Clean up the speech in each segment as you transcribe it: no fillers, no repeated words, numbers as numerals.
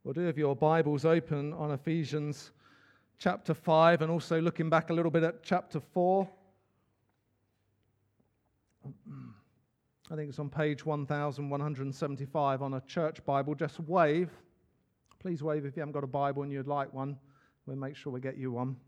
Well, do have your Bibles open on Ephesians chapter 5 and also looking back a little bit at chapter 4. I think it's on page 1175 on a church Bible. Just wave. Please wave if you haven't got a Bible and you'd like one. We'll make sure we get you one.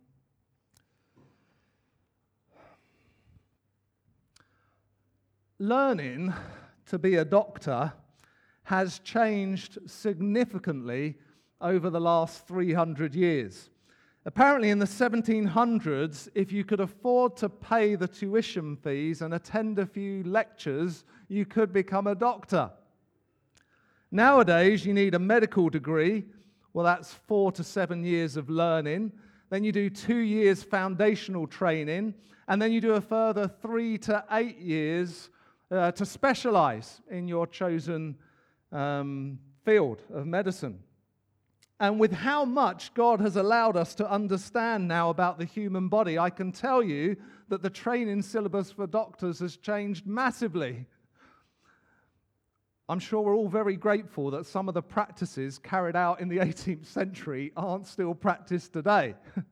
Learning to be a doctor has changed significantly over the last 300 years. Apparently in the 1700s, if you could afford to pay the tuition fees and attend a few lectures, you could become a doctor. Nowadays, you need a medical degree. Well, that's 4 to 7 years of learning. Then you do 2 years foundational training, and then you do a further 3 to 8 years to specialize in your chosen field of medicine. And with how much God has allowed us to understand now about the human body, I can tell you that the training syllabus for doctors has changed massively. I'm sure we're all very grateful that some of the practices carried out in the 18th century aren't still practiced today.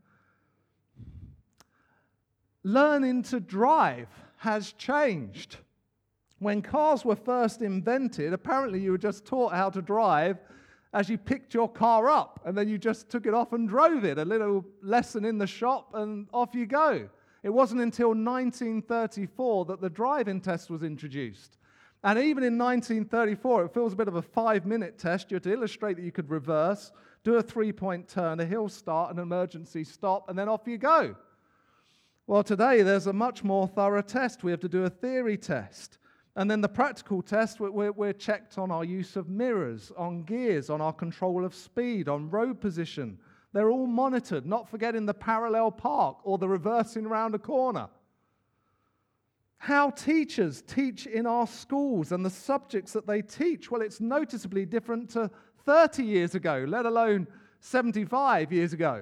Learning to drive has changed. When cars were first invented, apparently you were just taught how to drive as you picked your car up, and then you just took it off and drove it. A little lesson in the shop, and off you go. It wasn't until 1934 that the driving test was introduced. And even in 1934, it feels a bit of a 5-minute test. You had to illustrate that you could reverse, do a 3-point turn, a hill start, an emergency stop, and then off you go. Well, today there's a much more thorough test. We have to do a theory test. And then the practical test, we're checked on our use of mirrors, on gears, on our control of speed, on road position. They're all monitored, not forgetting the parallel park or the reversing around a corner. How teachers teach in our schools and the subjects that they teach, well, it's noticeably different to 30 years ago, let alone 75 years ago.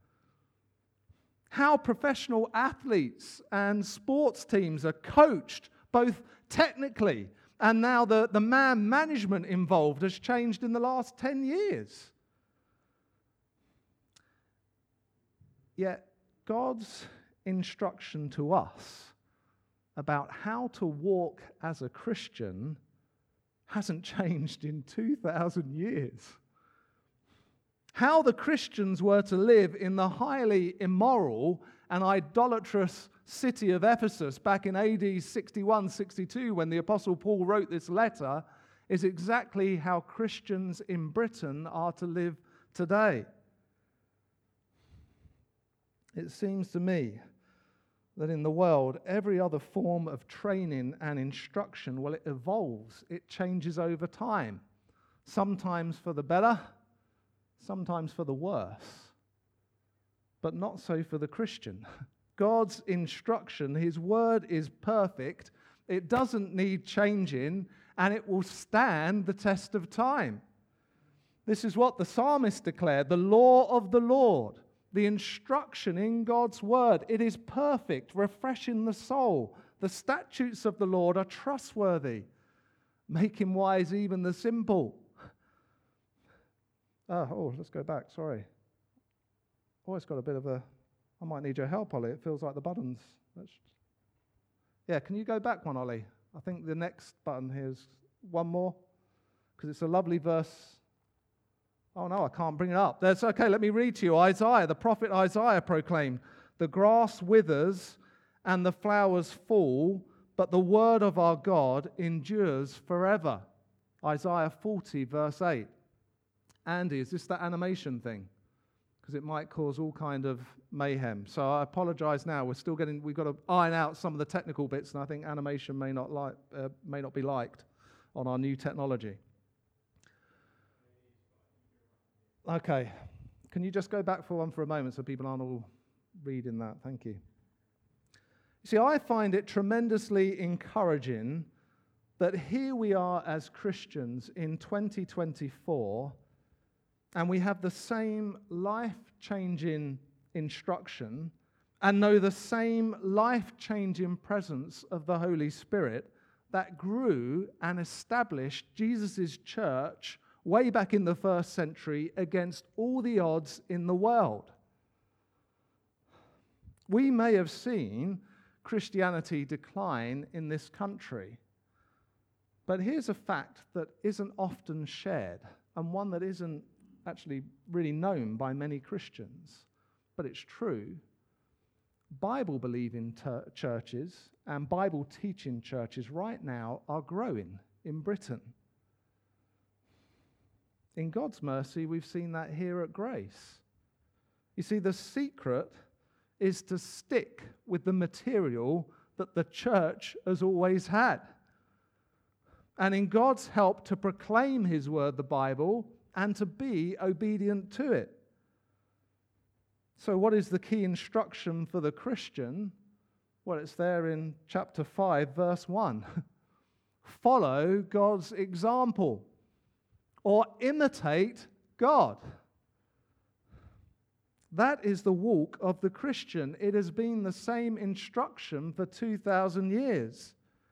How professional athletes and sports teams are coached, both technically, and now the man management involved has changed in the last 10 years. Yet God's instruction to us about how to walk as a Christian hasn't changed in 2,000 years. How the Christians were to live in the highly immoral and idolatrous city of Ephesus back in AD 61-62 when the Apostle Paul wrote this letter is exactly how Christians in Britain are to live today. It seems to me that in the world, every other form of training and instruction, well, it evolves, it changes over time, sometimes for the better, sometimes for the worse, but not so for the Christian. God's instruction, His word is perfect, it doesn't need changing, and it will stand the test of time. This is what the psalmist declared, the law of the Lord, the instruction in God's word, it is perfect, refreshing the soul. The statutes of the Lord are trustworthy, making wise even the simple. Let's go back, sorry. It's got a bit of a... I might need your help, Ollie. It feels like the buttons. Yeah, can you go back one, Ollie? I think the next button here is one more, because it's a lovely verse. Oh, no, I can't bring it up. That's okay, let me read to you. Isaiah, the prophet Isaiah proclaimed, "The grass withers and the flowers fall, but the word of our God endures forever." Isaiah 40, verse 8. Andy, is this that animation thing? Because it might cause all kind of mayhem. So I apologize now. We've got to iron out some of the technical bits, and I think animation may not be liked on our new technology. Okay. Can you just go back for a moment so people aren't all reading that? Thank you. You see, I find it tremendously encouraging that here we are as Christians in 2024, and we have the same life-changing instruction and know the same life-changing presence of the Holy Spirit that grew and established Jesus' church way back in the first century against all the odds in the world. We may have seen Christianity decline in this country, but here's a fact that isn't often shared, and one that isn't actually really known by many Christians, but it's true. Bible-believing churches and Bible-teaching churches right now are growing in Britain. In God's mercy, we've seen that here at Grace. You see, the secret is to stick with the material that the church has always had. And in God's help to proclaim His word, the Bible, and to be obedient to it. So what is the key instruction for the Christian? Well, it's there in chapter 5, verse 1. Follow God's example, or imitate God. That is the walk of the Christian. It has been the same instruction for 2,000 years.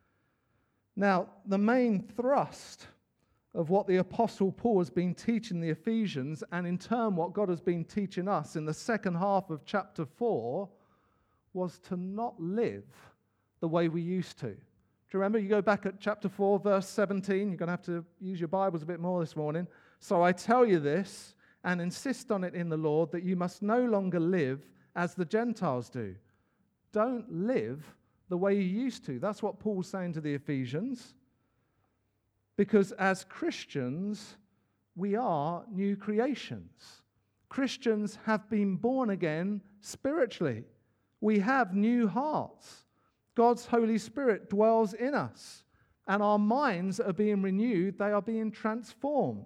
Now, the main thrust of what the Apostle Paul has been teaching the Ephesians, and in turn what God has been teaching us in the second half of chapter 4, was to not live the way we used to. Do you remember? You go back at chapter 4, verse 17. You're going to have to use your Bibles a bit more this morning. So I tell you this, and insist on it in the Lord, that you must no longer live as the Gentiles do. Don't live the way you used to. That's what Paul's saying to the Ephesians. Because as Christians, we are new creations. Christians have been born again spiritually. We have new hearts. God's Holy Spirit dwells in us. And our minds are being renewed. They are being transformed.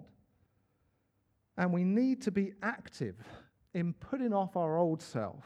And we need to be active in putting off our old self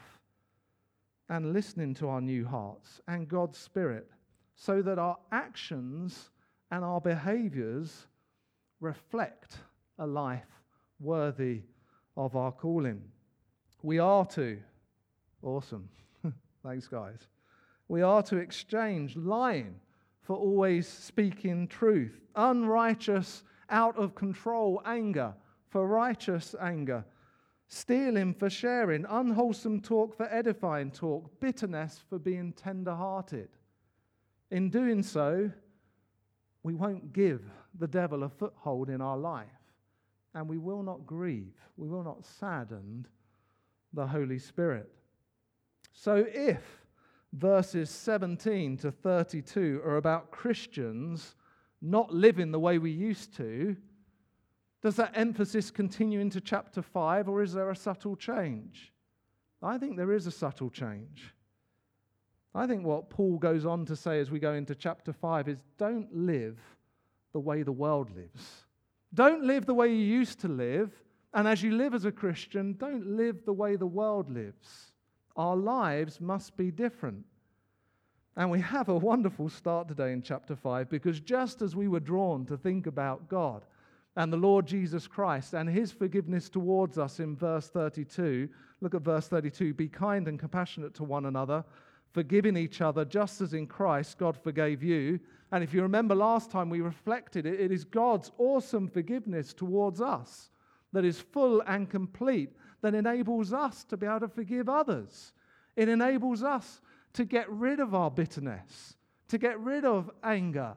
and listening to our new hearts and God's Spirit, so that our actions and our behaviors reflect a life worthy of our calling. We are to, awesome, thanks guys, we are to exchange lying for always speaking truth, unrighteous, out of control anger for righteous anger, stealing for sharing, unwholesome talk for edifying talk, bitterness for being tender-hearted. In doing so, we won't give the devil a foothold in our life, and we will not grieve, we will not sadden the Holy Spirit. So if verses 17 to 32 are about Christians not living the way we used to, does that emphasis continue into chapter 5, or is there a subtle change? I think there is a subtle change. I think what Paul goes on to say as we go into chapter 5 is, don't live the way the world lives. Don't live the way you used to live, and as you live as a Christian, don't live the way the world lives. Our lives must be different. And we have a wonderful start today in chapter 5, because just as we were drawn to think about God and the Lord Jesus Christ and His forgiveness towards us in verse 32, look at verse 32, be kind and compassionate to one another, forgiving each other just as in Christ God forgave you. And if you remember last time we reflected it, it is God's awesome forgiveness towards us that is full and complete, that enables us to be able to forgive others. It enables us to get rid of our bitterness, to get rid of anger.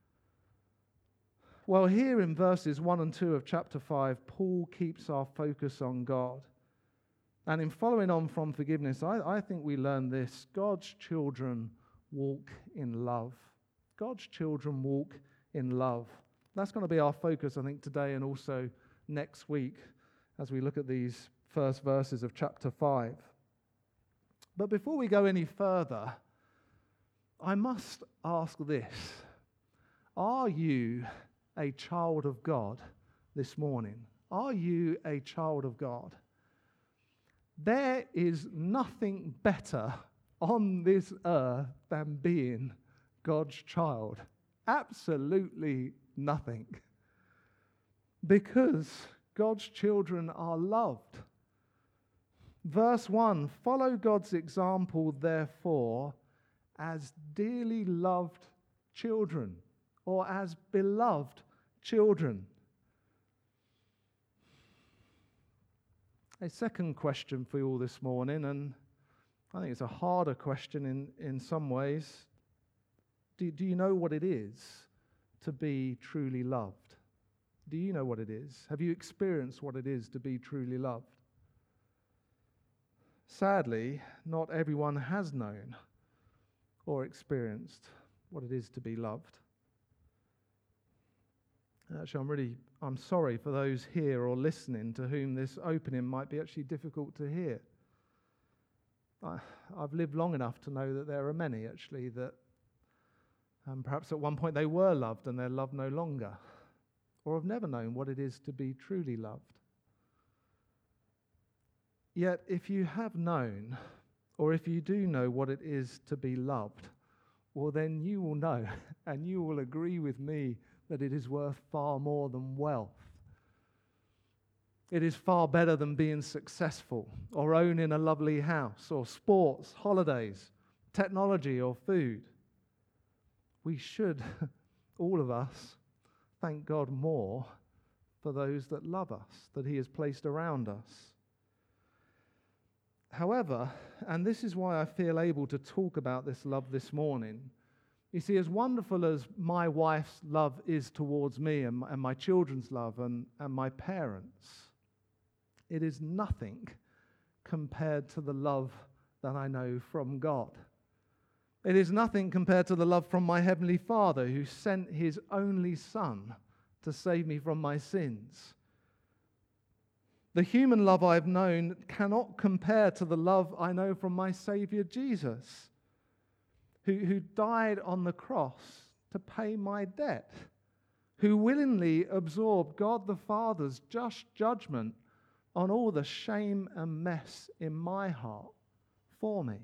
Well, here in verses 1 and 2 of chapter 5, Paul keeps our focus on God. And in following on from forgiveness, I think we learn this: God's children walk in love. God's children walk in love. That's going to be our focus, I think, today and also next week as we look at these first verses of chapter 5. But before we go any further, I must ask this: are you a child of God this morning? Are you a child of God? There is nothing better on this earth than being God's child. Absolutely nothing. Because God's children are loved. Verse 1, follow God's example, therefore, as dearly loved children, or as beloved children. A second question for you all this morning, and I think it's a harder question in some ways. Do you know what it is to be truly loved? Do you know what it is? Have you experienced what it is to be truly loved? Sadly, not everyone has known or experienced what it is to be loved. Actually, I'm sorry for those here or listening to whom this opening might be actually difficult to hear. I've lived long enough to know that there are many actually that perhaps at one point they were loved and they're loved no longer, or have never known what it is to be truly loved. Yet if you have known, or if you do know what it is to be loved, well then you will know and you will agree with me that it is worth far more than wealth. It is far better than being successful or owning a lovely house or sports, holidays, technology or food. We should, all of us, thank God more for those that love us, that He has placed around us. However, and this is why I feel able to talk about this love this morning, you see, as wonderful as my wife's love is towards me and my children's love and my parents, it is nothing compared to the love that I know from God. It is nothing compared to the love from my Heavenly Father who sent His only Son to save me from my sins. The human love I've known cannot compare to the love I know from my Savior Jesus, who died on the cross to pay my debt, who willingly absorbed God the Father's just judgment on all the shame and mess in my heart for me.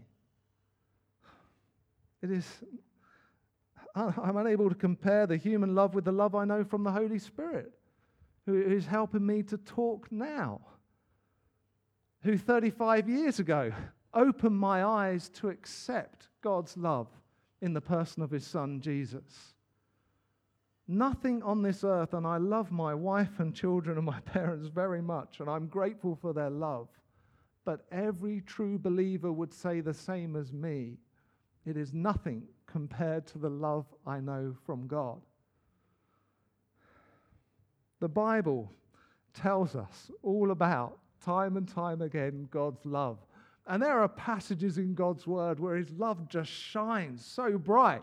I'm unable to compare the human love with the love I know from the Holy Spirit, who is helping me to talk now, who 35 years ago opened my eyes to accept God's love in the person of His Son, Jesus. Nothing on this earth, and I love my wife and children and my parents very much, and I'm grateful for their love, but every true believer would say the same as me. It is nothing compared to the love I know from God. The Bible tells us all about, time and time again, God's love. And there are passages in God's Word where His love just shines so bright.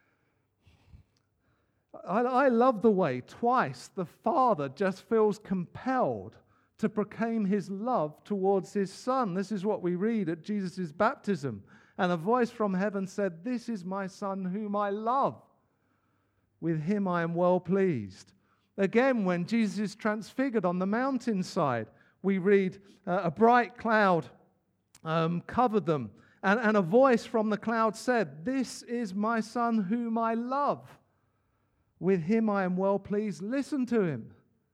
I love the way twice the Father just feels compelled to proclaim His love towards His Son. This is what we read at Jesus' baptism. And a voice from heaven said, "This is my Son whom I love. With Him I am well pleased." Again, when Jesus is transfigured on the mountainside, we read a bright cloud covered them. And a voice from the cloud said, "This is my Son whom I love. With Him I am well pleased. Listen to Him."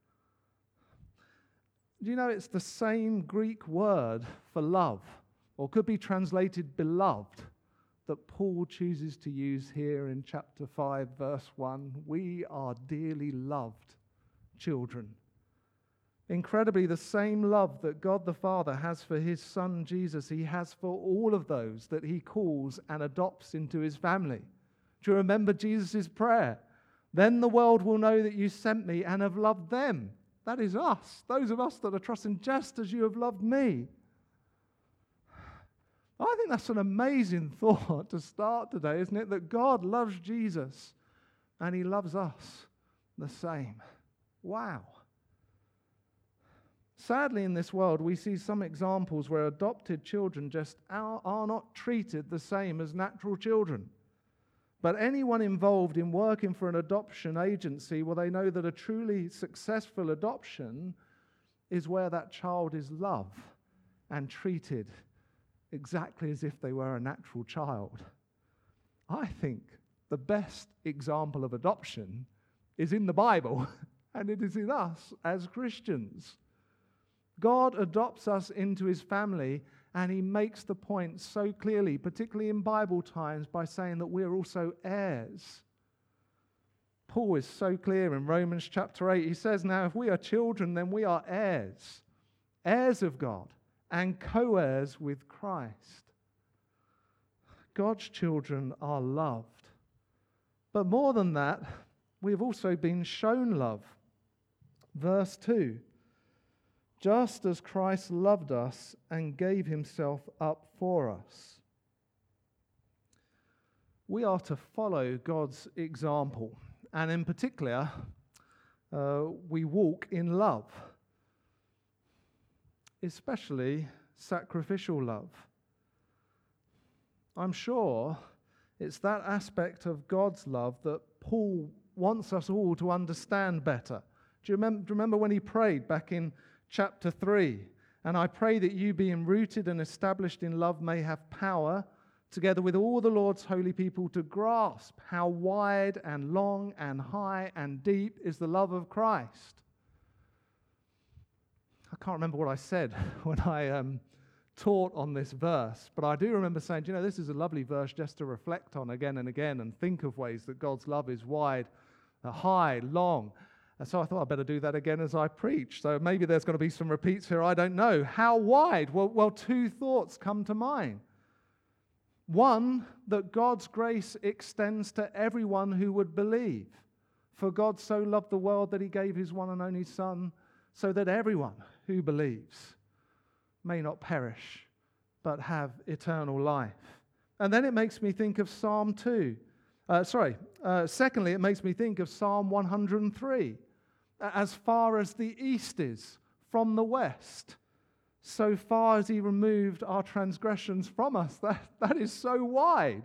Do you know it's the same Greek word for love, or could be translated beloved, that Paul chooses to use here in chapter 5, verse 1. We are dearly loved children. Incredibly, the same love that God the Father has for His Son Jesus, He has for all of those that He calls and adopts into His family. Do you remember Jesus' prayer? "Then the world will know that you sent me and have loved them." That is us, those of us that are trusting, just as you have loved me. I think that's an amazing thought to start today, isn't it? That God loves Jesus and He loves us the same. Wow. Sadly, in this world, we see some examples where adopted children just are not treated the same as natural children. But anyone involved in working for an adoption agency, well, they know that a truly successful adoption is where that child is loved and treated exactly as if they were a natural child. I think the best example of adoption is in the Bible, and it is in us as Christians. God adopts us into His family, and He makes the point so clearly, particularly in Bible times, by saying that we're also heirs. Paul is so clear in Romans chapter 8. He says, "Now if we are children, then we are heirs. heirs of God, and co-heirs with Christ. God's children are loved. But more than that, we have also been shown love. Verse 2, just as Christ loved us and gave himself up for us. We are to follow God's example, and in particular, we walk in love, especially sacrificial love. I'm sure it's that aspect of God's love that Paul wants us all to understand better. Do you remember when he prayed back in chapter 3? And I pray that you, being rooted and established in love, may have power, together with all the Lord's holy people, to grasp how wide and long and high and deep is the love of Christ. I can't remember what I said when I taught on this verse, but I do remember saying, this is a lovely verse just to reflect on again and again and think of ways that God's love is wide, high, long. And so I thought I'd better do that again as I preach. So maybe there's going to be some repeats here, I don't know. How wide? Well, two thoughts come to mind. One, that God's grace extends to everyone who would believe. For God so loved the world that he gave his one and only Son, so that everyone who believes may not perish, but have eternal life. And then it makes me think of Psalm 2. Secondly, it makes me think of Psalm 103. As far as the east is from the west, so far as he removed our transgressions from us. That is so wide.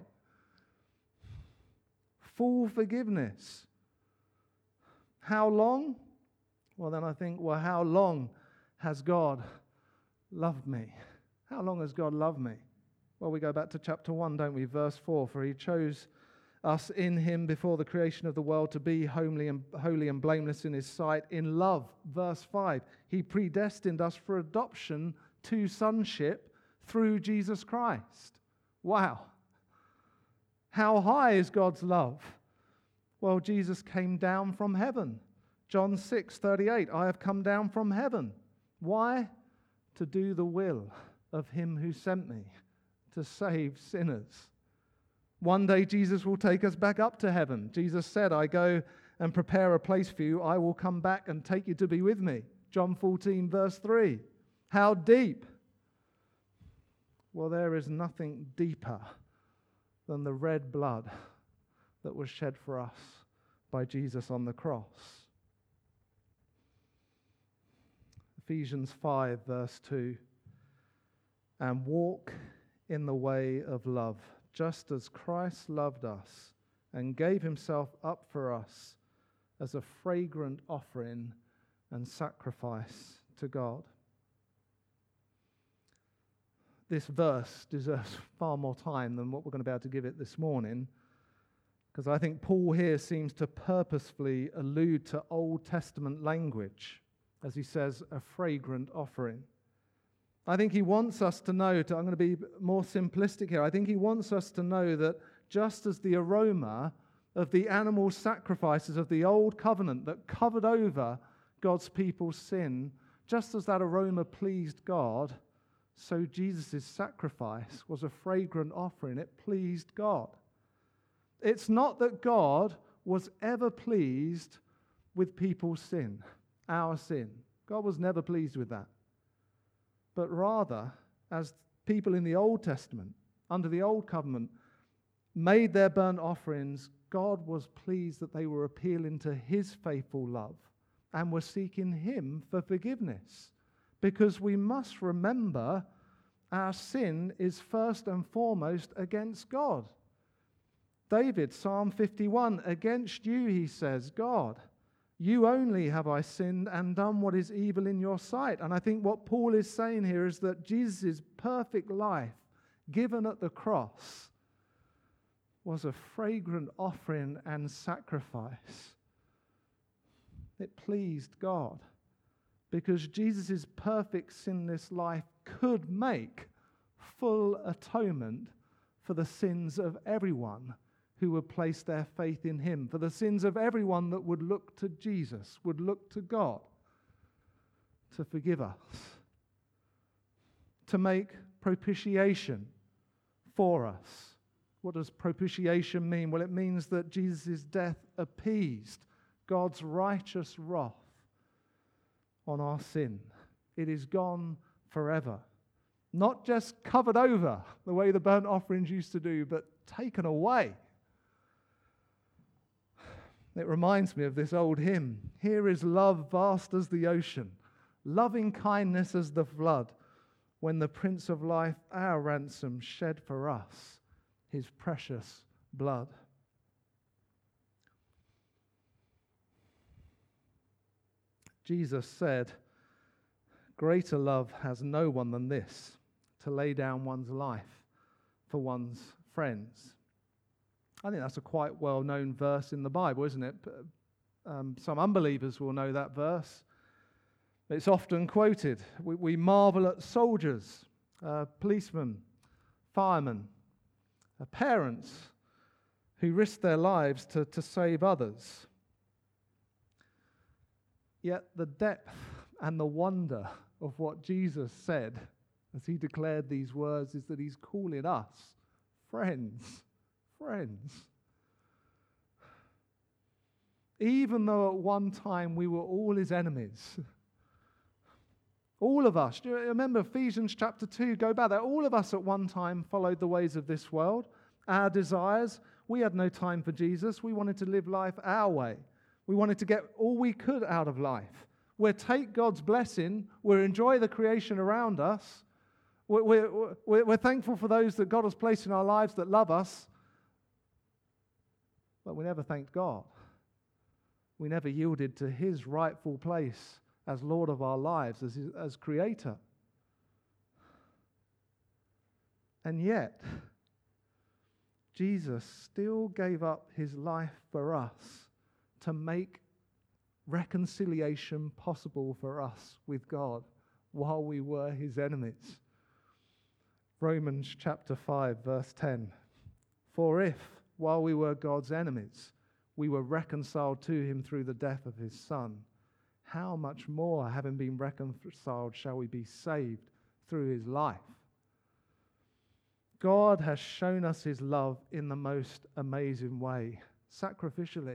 Full forgiveness. How long? Well, then I think, how long has God loved me? How long has God loved me? Well, we go back to chapter 1, don't we? Verse 4, for he chose us in him before the creation of the world to be holy and blameless in his sight in love. Verse 5, he predestined us for adoption to sonship through Jesus Christ. Wow. How high is God's love? Well, Jesus came down from heaven. John 6:38, I have come down from heaven. Why? To do the will of him who sent me, to save sinners. One day Jesus will take us back up to heaven. Jesus said, I go and prepare a place for you. I will come back and take you to be with me. John 14, verse 3. How deep? Well, there is nothing deeper than the red blood that was shed for us by Jesus on the cross. Ephesians 5, verse 2. And walk in the way of love, just as Christ loved us and gave himself up for us as a fragrant offering and sacrifice to God. This verse deserves far more time than what we're going to be able to give it this morning, because I think Paul here seems to purposefully allude to Old Testament language as he says, a fragrant offering. I think he wants us to know, I'm going to be more simplistic here, I think he wants us to know that just as the aroma of the animal sacrifices of the old covenant that covered over God's people's sin, just as that aroma pleased God, so Jesus' sacrifice was a fragrant offering. It pleased God. It's not that God was ever pleased with people's sin, our sin. God was never pleased with that. But rather, as people in the Old Testament, under the Old Covenant, made their burnt offerings, God was pleased that they were appealing to his faithful love and were seeking him for forgiveness. Because we must remember our sin is first and foremost against God. David, Psalm 51, against you, he says, God, you only have I sinned and done what is evil in your sight. And I think what Paul is saying here is that Jesus' perfect life given at the cross was a fragrant offering and sacrifice. It pleased God because Jesus' perfect sinless life could make full atonement for the sins of everyone who would place their faith in him, for the sins of everyone that would look to Jesus, would look to God to forgive us. to make propitiation for us. What does propitiation mean? Well, it means that Jesus' death appeased God's righteous wrath on our sin. It is gone forever. Not just covered over the way the burnt offerings used to do, but taken away. It reminds me of this old hymn. Here is love vast as the ocean, loving kindness as the flood, when the Prince of Life, our ransom, shed for us his precious blood. Jesus said, greater love has no one than this, to lay down one's life for one's friends. I think that's a quite well-known verse in the Bible, isn't it? Some unbelievers will know that verse. It's often quoted. We marvel at soldiers, policemen, firemen, parents who risk their lives to save others. Yet the depth and the wonder of what Jesus said as he declared these words is that he's calling us friends. Friends. Even though at one time we were all his enemies. All of us. Do you remember Ephesians chapter 2? Go back there. All of us at one time followed the ways of this world, our desires. We had no time for Jesus. We wanted to live life our way. We wanted to get all we could out of life. We'll take God's blessing. We'll enjoy the creation around us. We're thankful for those that God has placed in our lives that love us. But we never thanked God. We never yielded to his rightful place as Lord of our lives, as Creator. And yet, Jesus still gave up his life for us to make reconciliation possible for us with God while we were his enemies. Romans chapter 5, verse 10. For if, while we were God's enemies, we were reconciled to him through the death of his Son, how much more, having been reconciled, shall we be saved through his life? God has shown us his love in the most amazing way, sacrificially.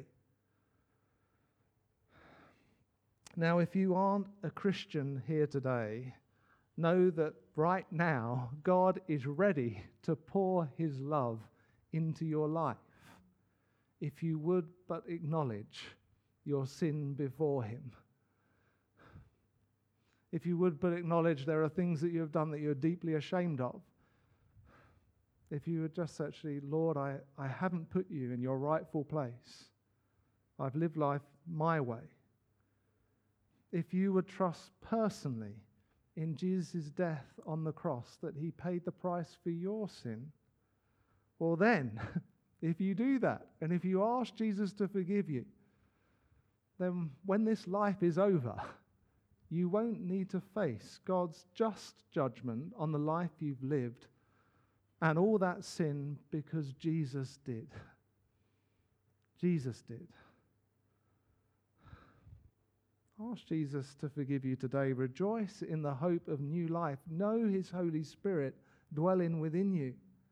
Now, if you aren't a Christian here today, know that right now God is ready to pour his love into your life, if you would but acknowledge your sin before him. If you would but acknowledge there are things that you have done that you're deeply ashamed of. If you would just actually, Lord, I haven't put you in your rightful place. I've lived life my way. If you would trust personally in Jesus' death on the cross, that he paid the price for your sin, well then, if you do that, and if you ask Jesus to forgive you, then when this life is over, you won't need to face God's just judgment on the life you've lived and all that sin, because Jesus did. Jesus did. Ask Jesus to forgive you today. Rejoice in the hope of new life. Know his Holy Spirit dwelling within you.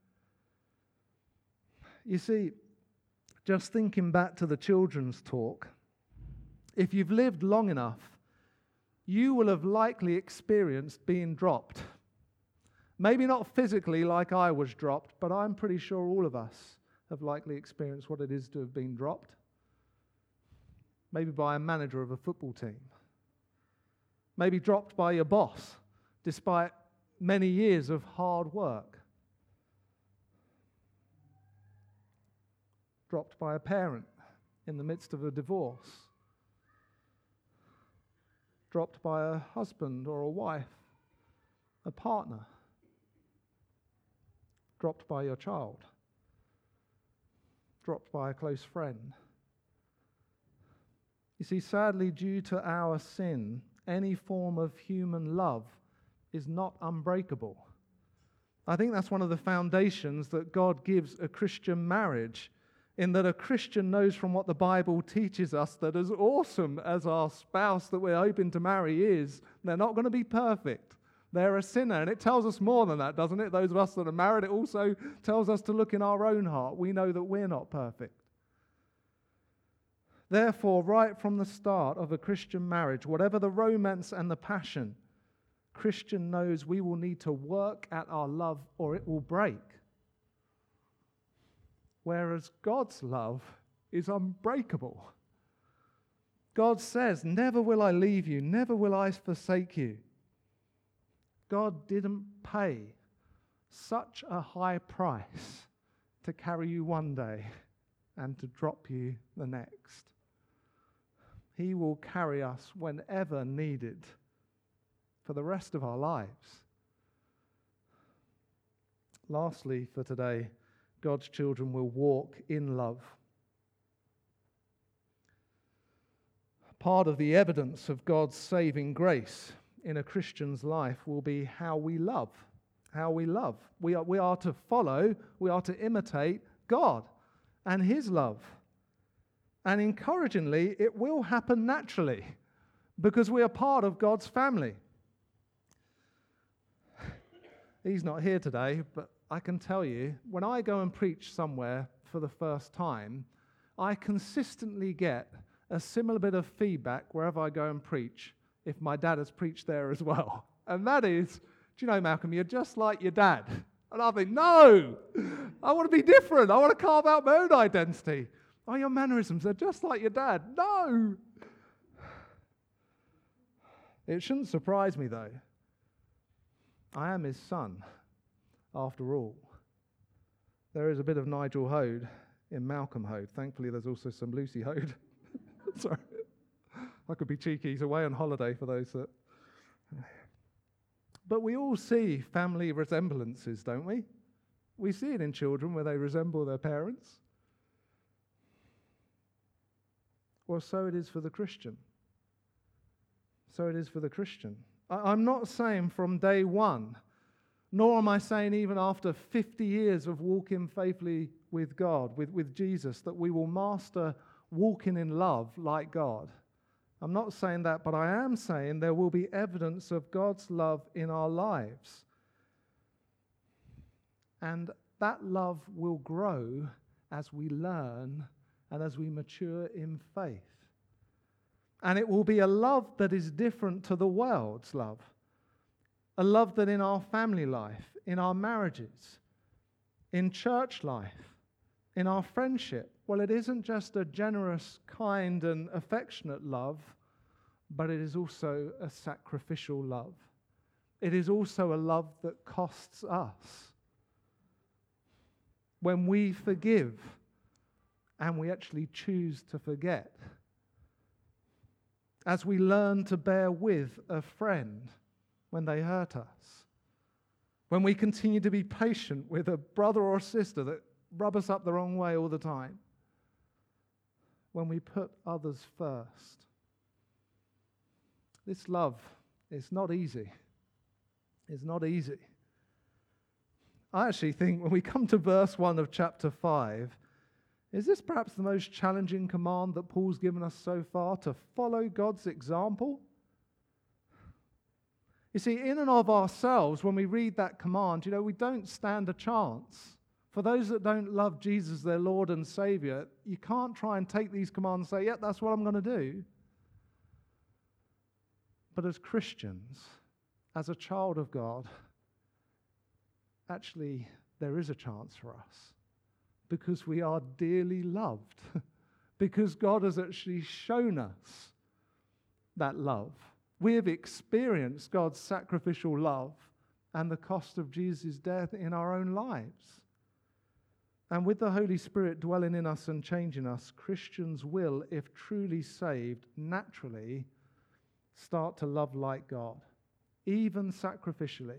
You see, just thinking back to the children's talk, if you've lived long enough, you will have likely experienced being dropped. Maybe not physically like I was dropped, but I'm pretty sure all of us have likely experienced what it is to have been dropped. Maybe by a manager of a football team. Maybe dropped by your boss, despite many years of hard work. Dropped by a parent in the midst of a divorce. Dropped by a husband or a wife, a partner. Dropped by your child. Dropped by a close friend. You see, sadly, due to our sin, any form of human love is not unbreakable. I think that's one of the foundations that God gives a Christian marriage, in that a Christian knows from what the Bible teaches us that as awesome as our spouse that we're hoping to marry is, they're not going to be perfect. they're a sinner. And it tells us more than that, doesn't it? Those of us that are married, it also tells us to look in our own heart. We know that we're not perfect. Therefore, right from the start of a Christian marriage, whatever the romance and the passion, Christian knows we will need to work at our love or it will break. Whereas God's love is unbreakable. God says, never will I leave you, never will I forsake you. God didn't pay such a high price to carry you one day and to drop you the next. He will carry us whenever needed for the rest of our lives. Lastly, for today, God's children will walk in love. Part of the evidence of God's saving grace in a Christian's life will be how we love. How we love. We are to follow, we are to imitate God and His love. And encouragingly, it will happen naturally because we are part of God's family. He's not here today, but I can tell you, when I go and preach somewhere for the first time, I consistently get a similar bit of feedback wherever I go and preach, if my dad has preached there as well. And that is, do you know, Malcolm, you're just like your dad. And I think, no, I want to be different. I want to carve out my own identity. Oh, your mannerisms are just like your dad. No. It shouldn't surprise me, though. I am his son, after all. There is a bit of Nigel Hode in Malcolm Hode. Thankfully, there's also some Lucy Hode. Sorry. I could be cheeky. He's away on holiday for those that... But we all see family resemblances, don't we? We see it in children where they resemble their parents. Well, so it is for the Christian. So it is for the Christian. I'm not saying from day one, nor am I saying even after 50 years of walking faithfully with God, with Jesus, that we will master walking in love like God. I'm not saying that, but I am saying there will be evidence of God's love in our lives. And that love will grow as we learn and as we mature in faith. And it will be a love that is different to the world's love. A love that in our family life, in our marriages, in church life, in our friendship, well, it isn't just a generous, kind, and affectionate love, but it is also a sacrificial love. It is also a love that costs us. When we forgive and we actually choose to forget, as we learn to bear with a friend when they hurt us, when we continue to be patient with a brother or sister that rub us up the wrong way all the time, when we put others first. This love is not easy. It's not easy. I actually think when we come to verse 1 of chapter 5, is this perhaps the most challenging command that Paul's given us so far, to follow God's example? You see, in and of ourselves, when we read that command, we don't stand a chance. For those that don't love Jesus, their Lord and Savior, you can't try and take these commands and say, yeah, that's what I'm going to do. But as Christians, as a child of God, actually, there is a chance for us. Because we are dearly loved. Because God has actually shown us that love. We have experienced God's sacrificial love and the cost of Jesus' death in our own lives. And with the Holy Spirit dwelling in us and changing us, Christians will, if truly saved, naturally start to love like God, even sacrificially,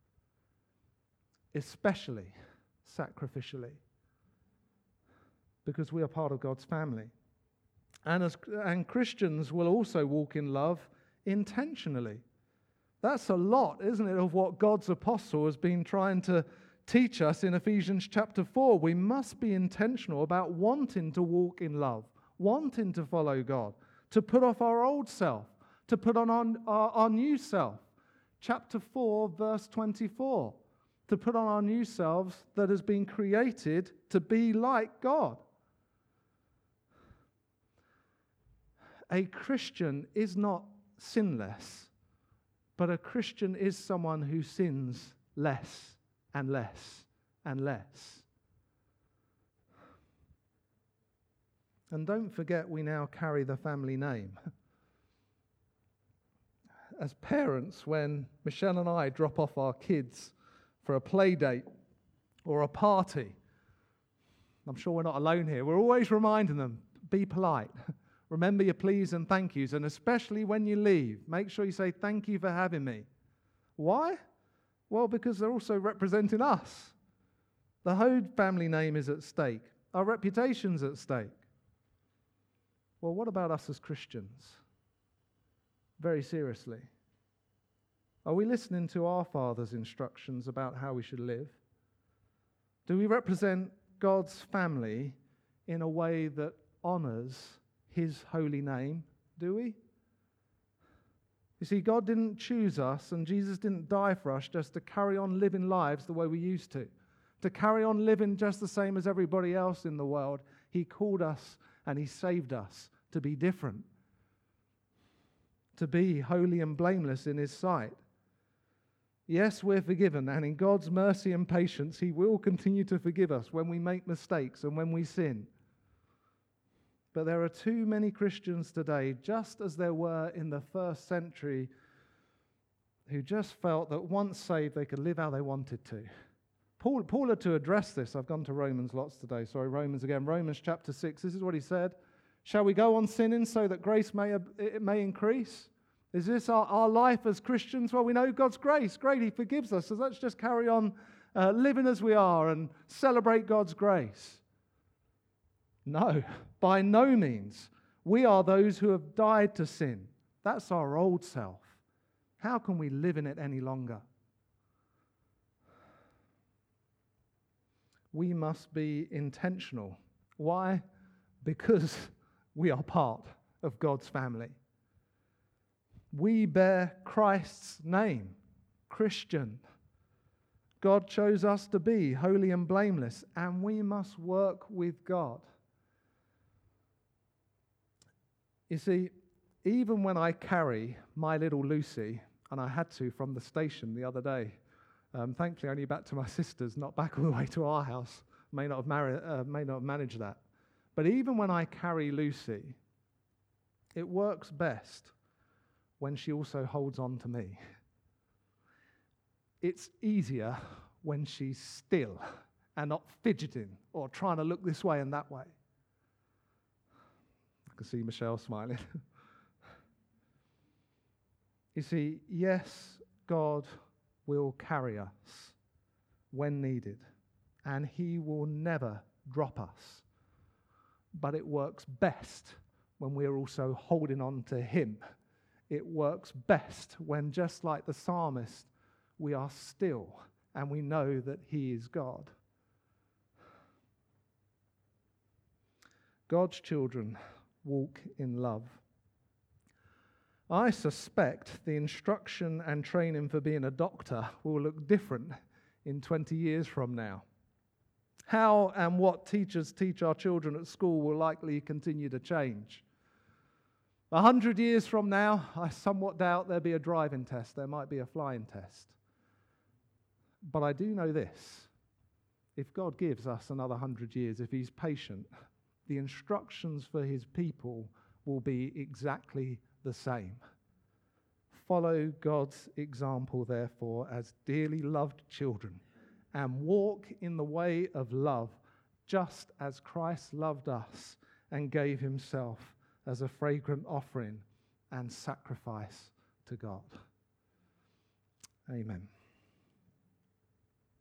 especially sacrificially, because we are part of God's family. And Christians will also walk in love intentionally. That's a lot, isn't it, of what God's apostle has been trying to teach us in Ephesians chapter 4. We must be intentional about wanting to walk in love, wanting to follow God, to put off our old self, to put on our new self, chapter 4, verse 24, to put on our new selves that has been created to be like God. A Christian is not sinless, but a Christian is someone who sins less and less and less. And don't forget, we now carry the family name. As parents, when Michelle and I drop off our kids for a play date or a party, I'm sure we're not alone here, we're always reminding them, be polite. Remember your please and thank yous, and especially when you leave, make sure you say thank you for having me. Why? Well, because they're also representing us. The Hode family name is at stake. Our reputation's at stake. Well, what about us as Christians? Very seriously. Are we listening to our Father's instructions about how we should live? Do we represent God's family in a way that honors His holy name? Do we? You see, God didn't choose us, and Jesus didn't die for us just to carry on living lives the way we used to carry on living just the same as everybody else in the world. He called us and He saved us to be different, to be holy and blameless in His sight. Yes, we're forgiven, and in God's mercy and patience, He will continue to forgive us when we make mistakes and when we sin. But there are too many Christians today, just as there were in the first century, who just felt that once saved, they could live how they wanted to. Paul had to address this. I've gone to Romans lots today. Sorry, Romans again. Romans chapter 6. This is what he said. Shall we go on sinning so that grace may increase? Is this our life as Christians? Well, we know God's grace. Great, He forgives us. So let's just carry on living as we are and celebrate God's grace. No, by no means. We are those who have died to sin. That's our old self. How can we live in it any longer? We must be intentional. Why? Because we are part of God's family. We bear Christ's name, Christian. God chose us to be holy and blameless, and we must work with God. You see, even when I carry my little Lucy, and I had to from the station the other day, thankfully only back to my sister's, not back all the way to our house. May not have managed that. But even when I carry Lucy, it works best when she also holds on to me. It's easier when she's still and not fidgeting or trying to look this way and that way. I can see Michelle smiling. You see, yes, God will carry us when needed, and He will never drop us. But it works best when we're also holding on to Him. It works best when, just like the psalmist, we are still and we know that He is God. God's children walk in love. I suspect the instruction and training for being a doctor will look different in 20 years from now. How and what teachers teach our children at school will likely continue to change. 100 years from now, I somewhat doubt there'll be a driving test. There might be a flying test. But I do know this. If God gives us another 100 years, if He's patient, the instructions for His people will be exactly the same. Follow God's example, therefore, as dearly loved children, and walk in the way of love, just as Christ loved us and gave Himself as a fragrant offering and sacrifice to God. Amen.